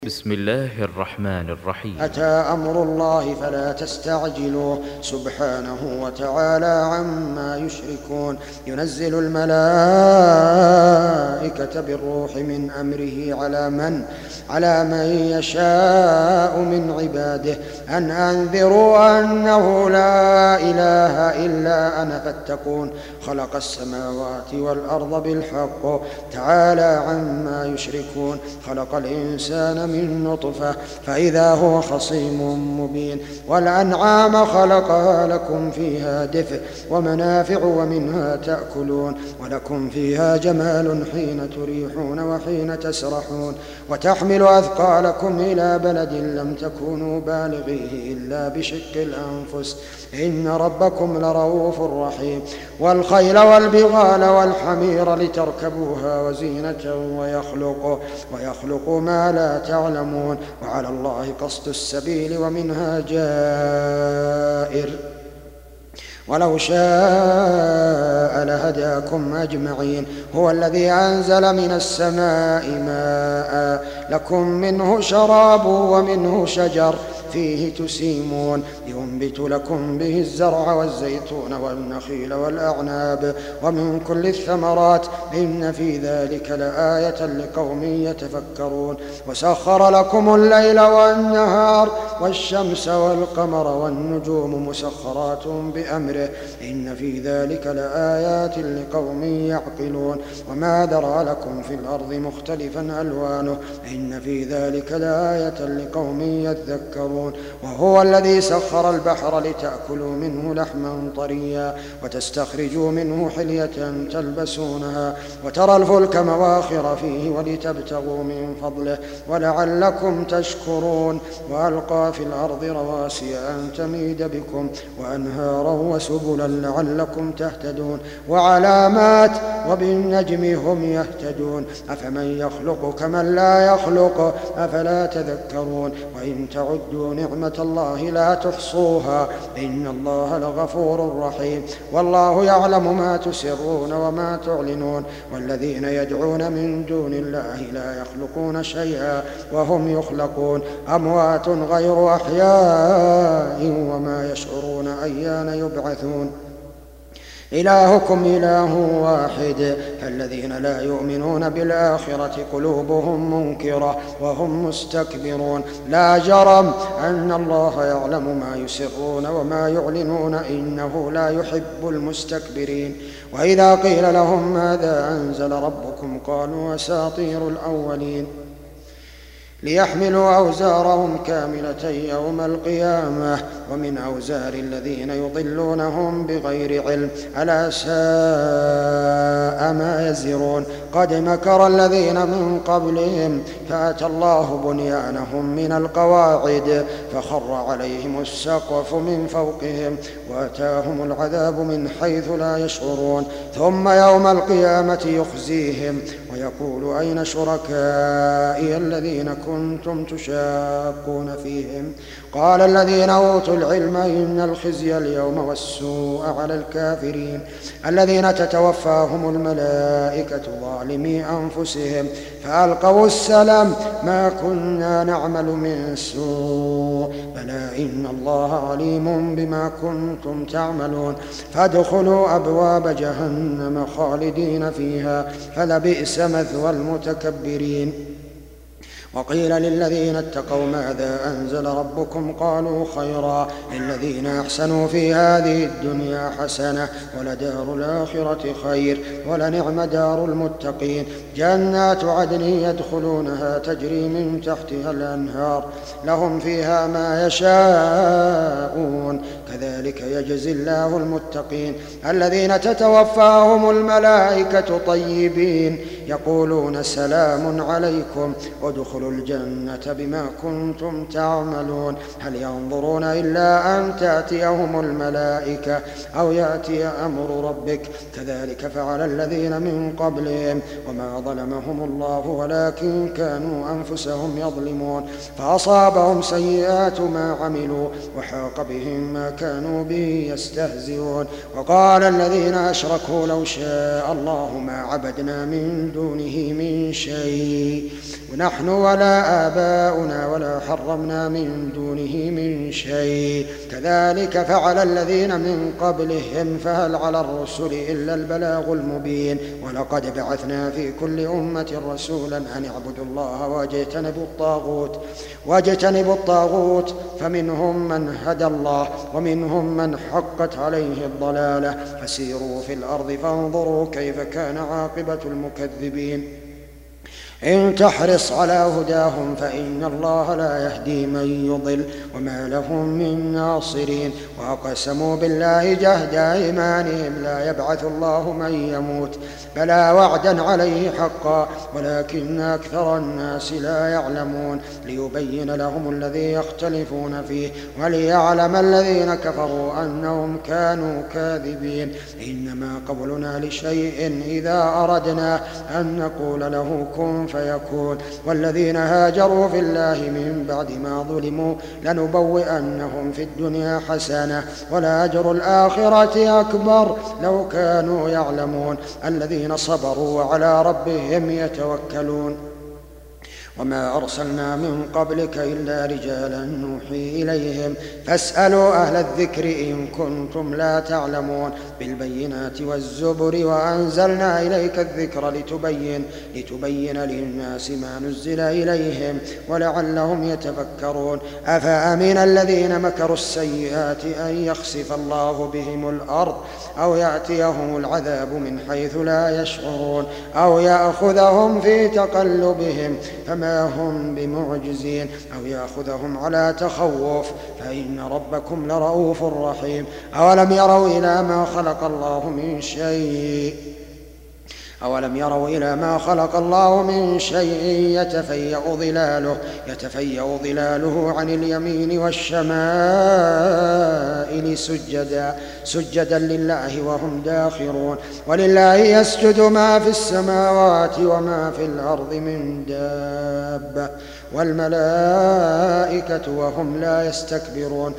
بسم الله الرحمن الرحيم. أتى أمر الله فلا تستعجلوه سبحانه وتعالى عما يشركون. ينزل الملائكة بالروح من أمره على من يشاء من عباده أن أنذروا أنه لا إله إلا أنا فاتقون. خلق السماوات والأرض بالحق تعالى عما يشركون. خلق الإنسان من نطفة فإذا هو خصيم مبين. والأنعام خلقها لكم فيها دفء ومنافع ومنها تأكلون ولكم فيها جمال حين تريحون وحين تسرحون. وتحمل أثقالكم إلى بلد لم تكونوا بالغيه إلا بشق الأنفس إن ربكم لرؤوف رحيم. والخيل والبغال والحمير لتركبوها وزينة ويخلق ما لا تعلمون. وعلى الله قصد السبيل ومنها جائر ولو شاء لهداكم أجمعين. هو الذي أنزل من السماء ماء لكم منه شراب ومنه شجر فيه تسيمون ينبت لكم به الزرع والزيتون والنخيل والأعناب ومن كل الثمرات إن في ذلك لآية لقوم يتفكرون. وسخر لكم الليل والنهار والشمس والقمر والنجوم مسخرات بأمره إن في ذلك لآيات لقوم يعقلون. وما ذرى لكم في الأرض مختلفا ألوانه إن في ذلك لآية لقوم يذكرون. وهو الذي سخر البحر لتأكلوا منه لحما طريا وتستخرجوا منه حلية تلبسونها وترى الفلك مواخر فيه ولتبتغوا من فضله ولعلكم تشكرون. وألقى في الأرض رواسي أن تميد بكم وأنهارا وسبلا لعلكم تهتدون وعلامات وبالنجم هم يهتدون. أفمن يخلق كمن لا يخلق أفلا تذكرون. وإن تعدوا نعمة الله لا تحصوها إن الله لغفور رحيم. والله يعلم ما تسرون وما تعلنون. والذين يدعون من دون الله لا يخلقون شيئا وهم يخلقون أموات غير أحياء وما يشعرون أيان يبعثون. إلهكم إله واحد فالذين لا يؤمنون بالآخرة قلوبهم منكرة وهم مستكبرون. لا جرم أن الله يعلم ما يسرون وما يعلنون إنه لا يحب المستكبرين. وإذا قيل لهم ماذا أنزل ربكم قالوا أساطير الأولين ليحملوا أوزارهم كاملة يوم القيامة ومن أوزار الذين يضلونهم بغير علم ألا ساء ما يزرون. قد مكر الذين من قبلهم فأتى الله بنيانهم من القواعد فخر عليهم السقف من فوقهم وأتاهم العذاب من حيث لا يشعرون. ثم يوم القيامة يخزيهم ويقول أين شركائي الذين كنتم تشاقون فيهم قال الذين أوتوا العلم إن الخزي اليوم والسوء على الكافرين الذين تتوفاهم الملائكة ظالمي أنفسهم فألقوا السلام ما كنا نعمل من سوء بلى إن الله عليم بما كنتم تعملون. فادخلوا أبواب جهنم خالدين فيها فلبئس مثوى المتكبرين. وقيل للذين اتقوا ماذا أنزل ربكم قالوا خيرا للذين أحسنوا في هذه الدنيا حسنة ولدار الآخرة خير ولنعم دار المتقين. جنات عدن يدخلونها تجري من تحتها الأنهار لهم فيها ما يشاءون كذلك يجزي الله المتقين. الذين تتوفاهم الملائكة طيبين يقولون سلام عليكم ادخلوا الجنة بما كنتم تعملون. هل ينظرون إلا أن تأتيهم الملائكة أو يأتي أمر ربك كذلك فعل الذين من قبلهم وما ظلمهم الله ولكن كانوا أنفسهم يظلمون. فأصابهم سيئات ما عملوا وحاق بهم ما كانوا به يستهزئون. وقال الذين أشركوا لو شاء الله ما عبدنا من دونه دونه من شيء، ونحن ولا آباؤنا ولا حرمنا من دونه من شيء، كذلك فعل الذين من قبلهم، فهل على الرسل إلا البلاغ المبين. ولقد بعثنا في كل أمة رسولا أن اعبدوا الله واجتنبوا الطاغوت، فمنهم من هدى الله ومنهم من حقت عليه الضلالة، فسيروا في الأرض فانظروا كيف كان عاقبة المكذبين. إن تحرص على هداهم فإن الله لا يهدي من يضل وما لهم من ناصرين. وأقسموا بالله جهد أيمانهم لا يبعث الله من يموت، بلى وعدا عليه حقا ولكن أكثر الناس لا يعلمون، ليبين لهم الذي يختلفون فيه وليعلم الذين كفروا أنهم كانوا كاذبين. إنما قولنا لشيء إذا أردنا أن نقول له كن فيكون. والذين هاجروا في الله من بعد ما ظلموا لنبوئنهم في الدنيا حسنة ولأجر الآخرة أكبر لو كانوا يعلمون. الذين صبروا وعلى ربهم يتوكلون. وما أرسلنا من قبلك إلا رجالا نوحي إليهم فاسألوا أهل الذكر إن كنتم لا تعلمون. بالبينات والزبر وأنزلنا إليك الذكر لتبين للناس ما نزل إليهم ولعلهم يتفكرون. أفأمن الذين مكروا السيئات أن يخسف الله بهم الأرض أو يأتيهم العذاب من حيث لا يشعرون أو يأخذهم في تقلبهم فما هم بمعجزين أو يأخذهم على تخوف فإن ربكم لرؤوف رحيم. أولم يروا إلى ما خلق الله من شيء يتفيأ ظلاله عن اليمين والشمائل سجدا لله وهم داخرون. ولله يسجد ما في السماوات وما في الأرض من دابة والملائكة وهم لا يستكبرون.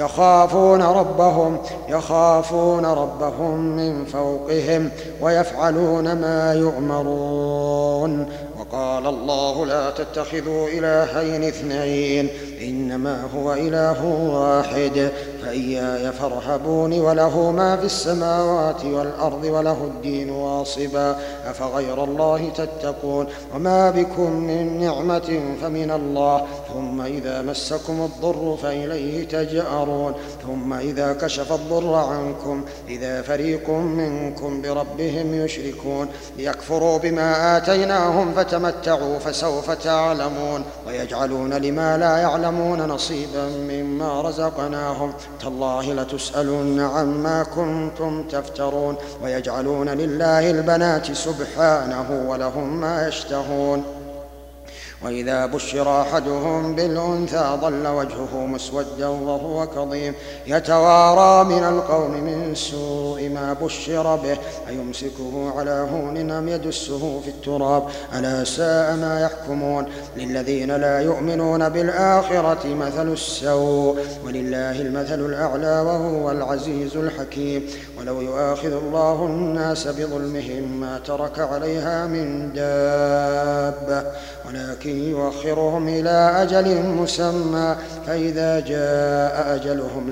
يخافون ربهم من فوقهم ويفعلون ما يؤمرون. وقال الله لا تتخذوا إلهين اثنين إنما هو إله واحد فإياي فارهبون. وله ما في السماوات والأرض وله الدين واصبا أفغير الله تتقون. وما بكم من نعمة فمن الله ثم إذا مسكم الضر فإليه تجأرون. ثم إذا كشف الضر عنكم إذا فريق منكم بربهم يشركون. ليكفروا بما آتيناهم فتمتعوا فسوف تعلمون. ويجعلون لما لا يعلمون نصيبا مما رزقناهم تالله لتسألن عما كنتم تفترون. ويجعلون لله البنات سبحانه ولهم ما يشتهون. وإذا بشر أحدهم بالأنثى ظل وجهه مسودا وهو كظيم يتوارى من القوم من سوء ما بشر به أيمسكه على هون أم يدسه في التراب ألا ساء ما يحكمون. للذين لا يؤمنون بالآخرة مثل السوء ولله المثل الأعلى وهو العزيز الحكيم. ولو يؤاخذ الله الناس بظلمهم ما ترك عليها من دابة ولكن يؤخرهم إلى أجل مسمى فإذا جاء أجلهم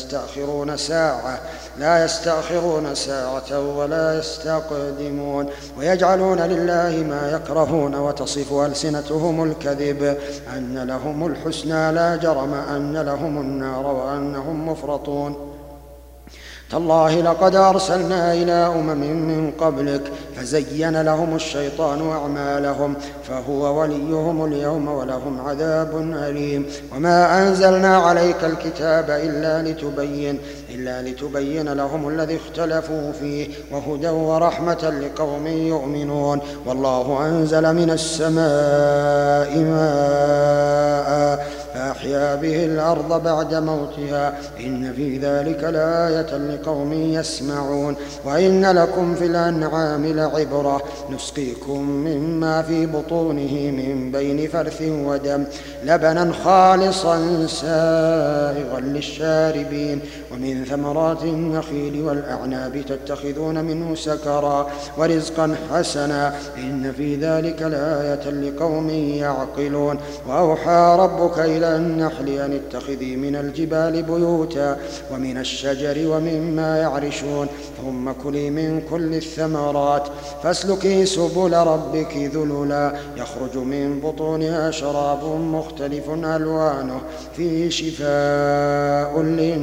لا يستأخرون ساعة ولا يستقدمون. ويجعلون لله ما يكرهون وتصف ألسنتهم الكذب أن لهم الحسنى لا جرم أن لهم النار وأنهم مفرطون. تالله لقد أرسلنا إلى من قبلك فزين لهم الشيطان أعمالهم فهو وليهم اليوم ولهم عذاب أليم. وما أنزلنا عليك الكتاب إلا لتبين لهم الذي اختلفوا فيه وهدى ورحمة لقوم يؤمنون. والله أنزل من السماء ماء فأحيا به الأرض الأرض بعد موتها إن في ذلك لآية لقوم يسمعون وإن لكم في الأنعام لعبرة نسقيكم مما في بطونه من بين فرث ودم لبنا خالصا سائغا للشاربين ومن ثمرات النخيل والأعناب تتخذون منه سكرا ورزقا حسنا إن في ذلك لآية لقوم يعقلون وأوحى ربك إلى النحل أن اتخذي من الجبال بيوتا ومن الشجر ومما يعرشون ثم كلي من كل الثمرات فاسلكي سبل ربك ذللا يخرج من بطونها شراب مختلف ألوانه فيه شفاء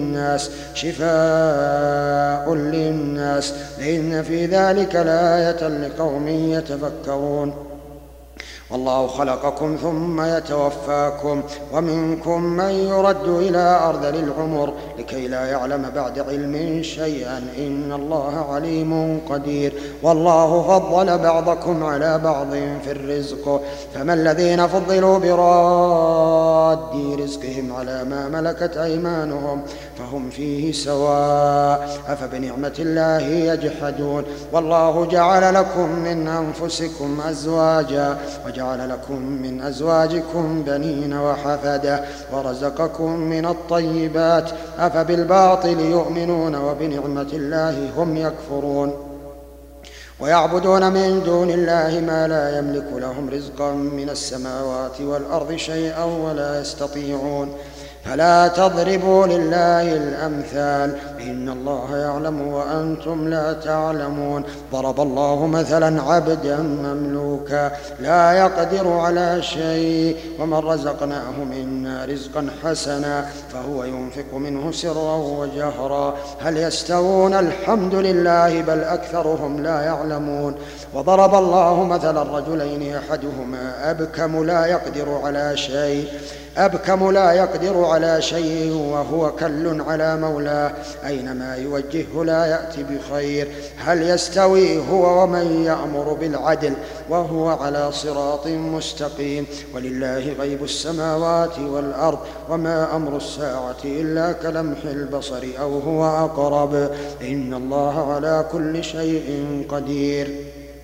للناس إن في ذلك لآية لقوم يتفكرون والله خلقكم ثم يتوفاكم ومنكم من يرد إلى أرذل العمر لكي لا يعلم بعد علم شيئا إن الله عليم قدير والله فضل بعضكم على بعض في الرزق فما الذين فضلوا براد رزقهم على ما ملكت أيمانهم فهم فيه سواء أفبنعمة الله يجحدون والله جعل لكم من أنفسكم أزواجا وجعل لكم من أزواجكم بنين وحفدة ورزقكم من الطيبات أفبالباطل يؤمنون وبنعمة الله هم يكفرون ويعبدون من دون الله ما لا يملك لهم رزقا من السماوات والأرض شيئا ولا يستطيعون فلا تضربوا لله الأمثال إن الله يعلم وأنتم لا تعلمون ضرب الله مثلا عبدا مملوكا لا يقدر على شيء ومن رزقناه منا رزقا حسنا فهو ينفق منه سرا وجهرا هل يستوون الحمد لله بل أكثرهم لا يعلمون وضرب الله مثلا رجلين أحدهما أبكم لا يقدر على شيء وهو كل على مولاه أينما يوجهه لا يأتي بخير هل يستوي هو ومن يأمر بالعدل وهو على صراط مستقيم ولله غيب السماوات والأرض وما أمر الساعة إلا كلمح البصر أو هو أقرب إن الله على كل شيء قدير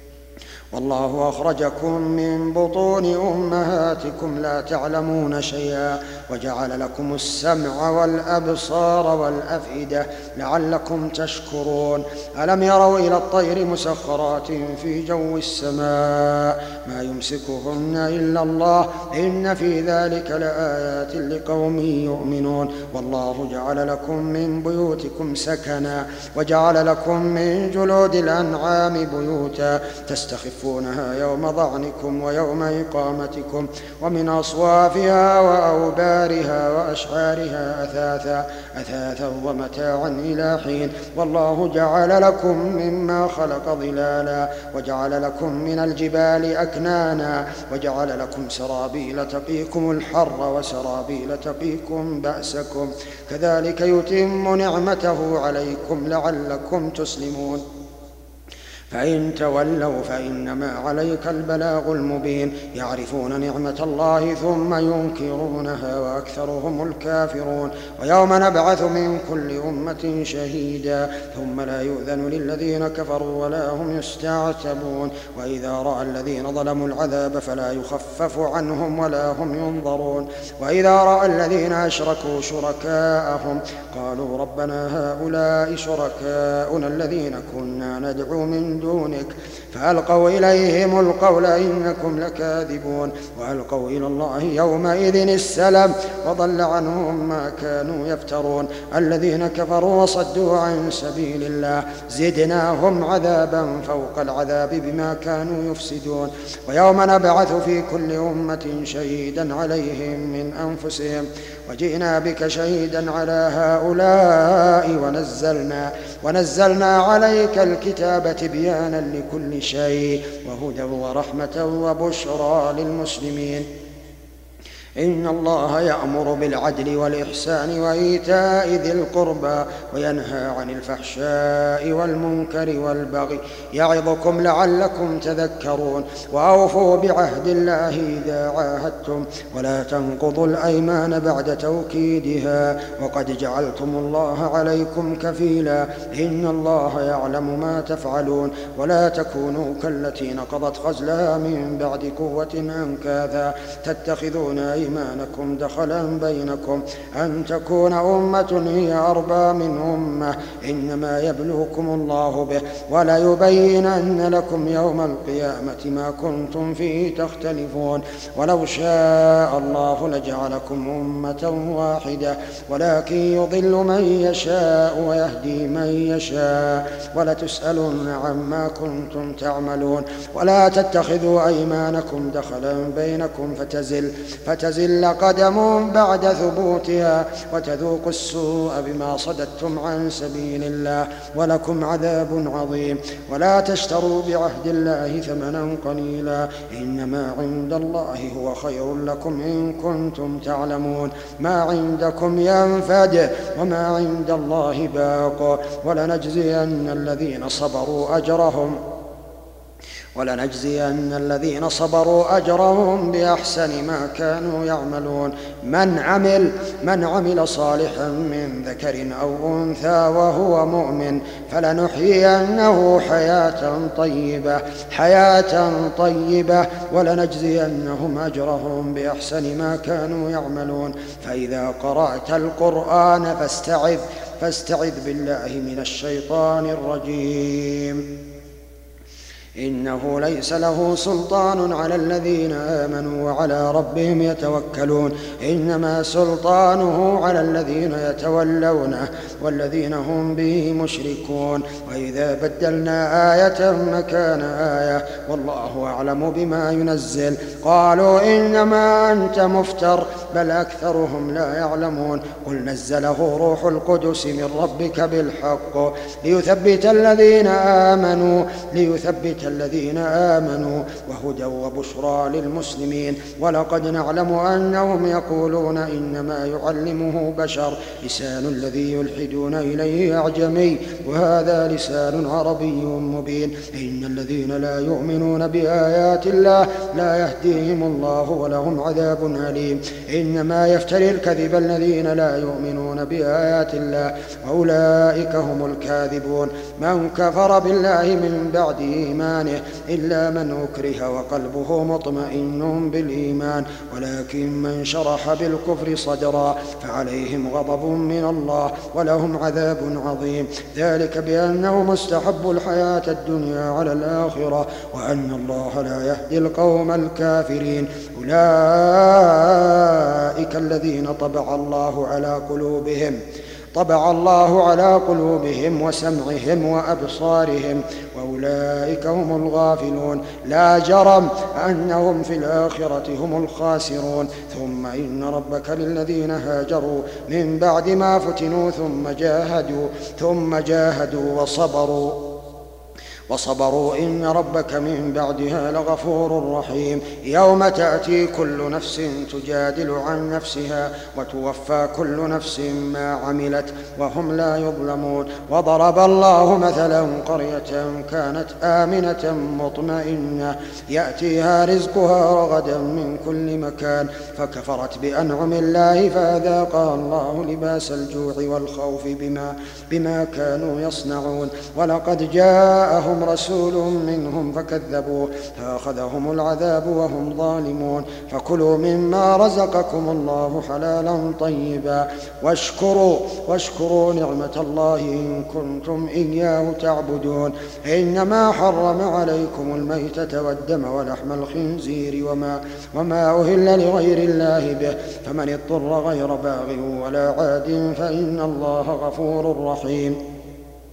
والله أخرجكم من بطون أمهاتكم لا تعلمون شيئا وجعل لكم السمع والأبصار والأفئدة لعلكم تشكرون ألم يروا إلى الطير مسخرات في جو السماء ما يمسكهن إلا الله إن في ذلك لآيات لقوم يؤمنون والله جعل لكم من بيوتكم سكنا وجعل لكم من جلود الأنعام بيوتا تستخفونها يوم ضعنكم ويوم إقامتكم ومن أصوافها وأوبارها وأشعارها أثاثا ومتاعا إلى حين والله جعل لكم مما خلق ظلالا وجعل لكم من الجبال أكنانا وجعل لكم سرابيل تقيكم الحر وسرابيل تقيكم بأسكم كذلك يتم نعمته عليكم لعلكم تسلمون فإن تولوا فإنما عليك البلاغ المبين يعرفون نعمة الله ثم ينكرونها وأكثرهم الكافرون ويوم نبعث من كل أمة شهيدا ثم لا يؤذن للذين كفروا ولا هم يستعتبون وإذا رأى الذين ظلموا العذاب فلا يخفف عنهم ولا هم ينظرون وإذا رأى الذين أشركوا شركاءهم قالوا ربنا هؤلاء شركاؤنا الذين كنا ندعو من دونك فألقوا إليهم القول إنكم لكاذبون وألقوا إلى الله يومئذ السلام وضل عنهم ما كانوا يفترون الذين كفروا وصدوا عن سبيل الله زدناهم عذابا فوق العذاب بما كانوا يفسدون ويوم نبعث في كل أمة شهيدا عليهم من أنفسهم وجئنا بك شهيدا على هؤلاء ونزلنا عليك الكتاب تبيانا لكل شيء وهدى ورحمة وبشرى للمسلمين إن الله يأمر بالعدل والإحسان وإيتاء ذي القربى وينهى عن الفحشاء والمنكر والبغي يعظكم لعلكم تذكرون وأوفوا بعهد الله إذا عاهدتم ولا تنقضوا الأيمان بعد توكيدها وقد جعلتم الله عليكم كفيلا إن الله يعلم ما تفعلون ولا تكونوا كالتي نقضت غزلها من بعد قوة أنكاثا تتخذون أيمانكم دخلا بينكم أن تكون أمة هي أربى من أمة إنما يبلوكم الله به وليبينن لكم يوم القيامة ما كنتم فيه تختلفون ولو شاء الله لجعلكم أمة واحدة ولكن يضل من يشاء ويهدي من يشاء ولتسألن عما كنتم تعملون ولا تتخذوا أيمانكم دخلا بينكم فتزل قدم بعد ثبوتها وتذوقوا السوء بما صددتم عن سبيل الله ولكم عذاب عظيم ولا تشتروا بعهد الله ثمنا قليلا إنما عند الله هو خير لكم إن كنتم تعلمون ما عندكم ينفد وما عند الله باق ولنجزين الذين صبروا أجرهم بأحسن ما كانوا يعملون من عمل صالحا من ذكر أو أنثى وهو مؤمن فلنحيينه حياة طيبة ولنجزينهم أجرهم بأحسن ما كانوا يعملون فإذا قرأت القرآن فاستعذ بالله من الشيطان الرجيم إنه ليس له سلطان على الذين آمنوا وعلى ربهم يتوكلون إنما سلطانه على الذين يتولونه والذين هم به مشركون وإذا بدلنا آية مكان آية والله أعلم بما ينزل قالوا إنما أنت مفتر بل أكثرهم لا يعلمون قل نزله روح القدس من ربك بالحق ليثبت الذين آمنوا وهدى وبشرى للمسلمين ولقد نعلم أنهم يقولون إنما يعلمه بشر لسان الذي يلحدون إليه أعجمي وهذا لسان عربي مبين إن الذين لا يؤمنون بآيات الله لا يهديهم الله ولهم عذاب أليم إنما يفتري الكذب الذين لا يؤمنون بآيات الله وأولئك هم الكاذبون من كفر بالله من بعد إيمانه إلا من أكره وقلبه مطمئن بالإيمان ولكن من شرح بالكفر صدرا فعليهم غضب من الله ولهم عذاب عظيم ذلك بأنهم استحبوا الحياة الدنيا على الآخرة وأن الله لا يهدي القوم الكافرين أولئك الذين طبع الله على قلوبهم وسمعهم وأبصارهم وأولئك هم الغافلون لا جرم أنهم في الآخرة هم الخاسرون ثم إن ربك للذين هاجروا من بعد ما فتنوا ثم جاهدوا وصبروا إن ربك من بعدها لغفور رحيم يوم تأتي كل نفس تجادل عن نفسها وتوفى كل نفس ما عملت وهم لا يظلمون وضرب الله مثلا قرية كانت آمنة مطمئنة يأتيها رزقها رغدا من كل مكان فكفرت بأنعم الله فأذاقها الله لباس الجوع والخوف بما كانوا يصنعون ولقد جاءهم رسول منهم فكذبوه فأخذهم العذاب وهم ظالمون فكلوا مما رزقكم الله حلالا طيبا واشكروا نعمة الله إن كنتم إياه تعبدون إنما حرم عليكم الميتة والدم ولحم الخنزير وما أهل لغير الله به فمن اضطر غير باغ ولا عاد فإن الله غفور رحيم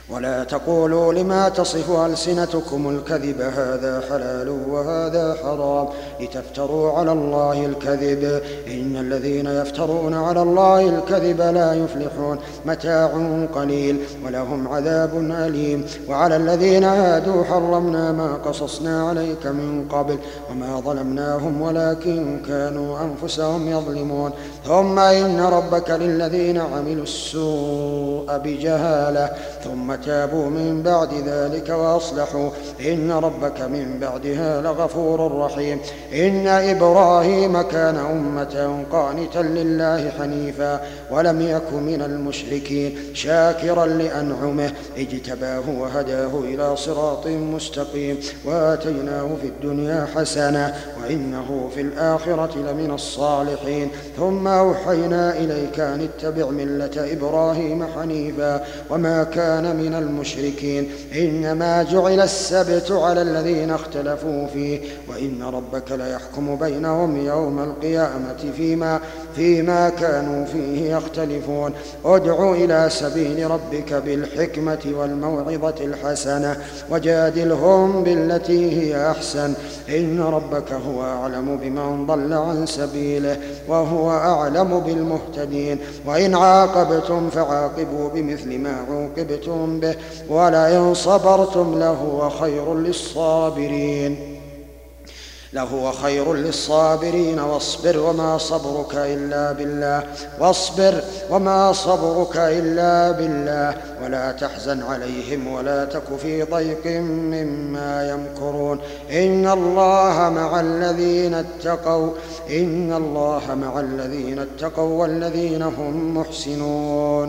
ولا تقولوا لما تصف ألسنتكم الكذب هذا حلال وهذا حرام لتفتروا على الله الكذب إن الذين يفترون على الله الكذب لا يفلحون متاع قليل ولهم عذاب أليم وعلى الذين هادوا حرمنا ما قصصنا عليك من قبل وما ظلمناهم ولكن كانوا أنفسهم يظلمون ثم إن ربك للذين عملوا السوء بجهالة ثم تابوا من بعد ذلك وأصلحوا إن ربك من بعدها لغفور رحيم إن إبراهيم كان أمة قانتا لله حنيفا ولم يك من المشركين شاكرا لأنعمه اجتباه وهداه إلى صراط مستقيم وآتيناه في الدنيا حسنة وإنه في الآخرة لمن الصالحين ثم أوحينا إليك أن اتبع ملة إبراهيم حنيفا وما كان من المشركين إنما جعل السبت على الذين اختلفوا فيه وإن ربك ليحكم بينهم يوم القيامة فيما كانوا فيه يختلفون ادع إلى سبيل ربك بالحكمة والموعظة الحسنة وجادلهم بالتي هي أحسن إن ربك هو أعلم بمن ضل عن سبيله وهو أعلم بالمهتدين وإن عاقبتم فعاقبوا بمثل ما عوقبتم به ولئن صبرتم لهو خير للصابرين واصبر وما صبرك إلا بالله ولا تحزن عليهم ولا تك في ضيق مما يمكرون إن الله مع الذين اتقوا والذين هم محسنون